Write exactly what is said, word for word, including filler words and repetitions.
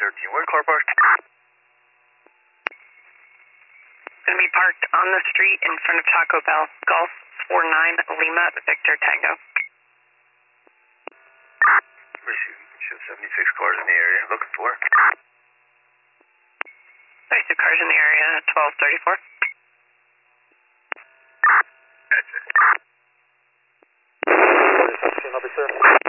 thirteen. Where car parked? Going to be parked on the street in front of Taco Bell. Golf four nine Lima Victor Tango. Show seventy-six cars in the area. Looking for? thirty-six cars in the area, twelve thirty-four. That's it. Officer.